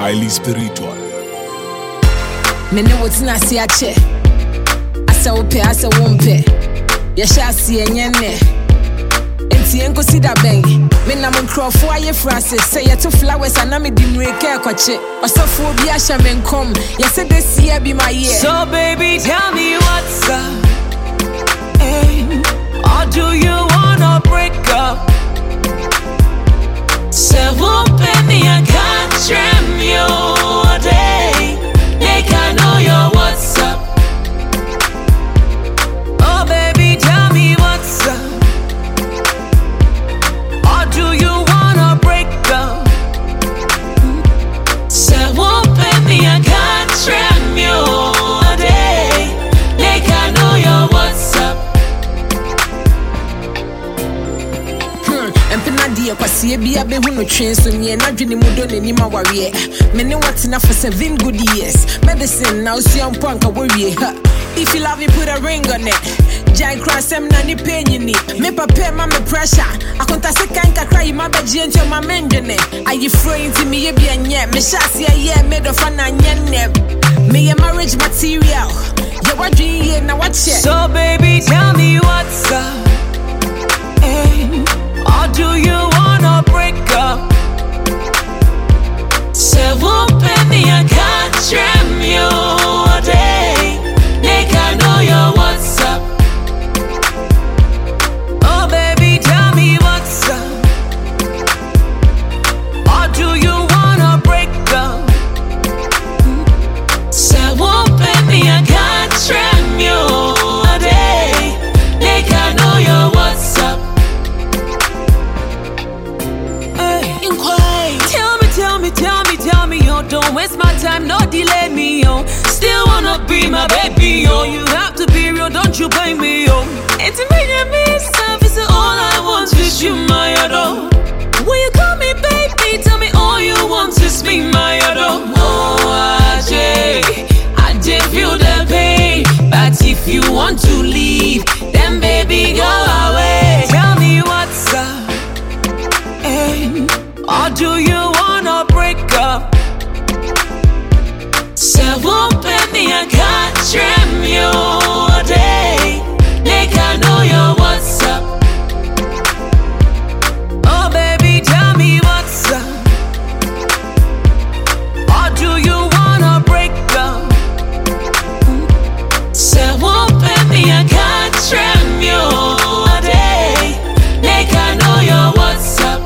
highly spiritual. Mene what's na siache. Asa upe asa wumpe. Yasha si enyene. Enti enko sida bang. Mena mon crofo aye Francis. Say to flowers and me dinweke kwache. Osofo obi asha menkom. Yese this year be my year. So baby, tell me what's up. Hey, or do you wanna break up? Say won't pay me, I can't trim you all day. Make I know your what's up. Oh baby, tell me what's up. Or do you wanna break up? Say won't pay me, I can't trim you all day. Make I know your what's up. Empena die kwase bia be hu no twen so nie na dwene mu do nani ma wawe me ne what na for 7 good years medicine now see on punk wawe ha if you love me put a ring on it giant cross em na ni penyi ni me papa ma me pressure akonta se kan kakra yi ma beji enti ma mendwene ayi free nti me ye bia nye me shase ye me do fa na nye ne me ye marriage material ye wadwin ye na wache. So baby, tell me what's up. Hey, or do you wanna break up? Say won't pay me, I can't trim you all day. Make I know your what's up. Oh baby, tell me what's up. Or do you wanna break up? Say won't pay me, I can't trim you all day. Make I know your what's up. Tell me, yo, don't waste my time, no delay me, yo. Still wanna be my baby, yo. You have to be real, don't you blame me, yo. Intimidate me, service is all I want is you, my adore. When you call me baby, tell me all you want is me, my adore. Oh, I did feel the pain, but if you want to leave, then baby, go away. Tell me what's up, hey, or do you wanna break up? Say won't pay me, I can't trim you all day. Make I know your what's up. Oh baby, tell me what's up. Or do you wanna break up? Say won't pay me, I can't trim you all day. Make I know your what's up.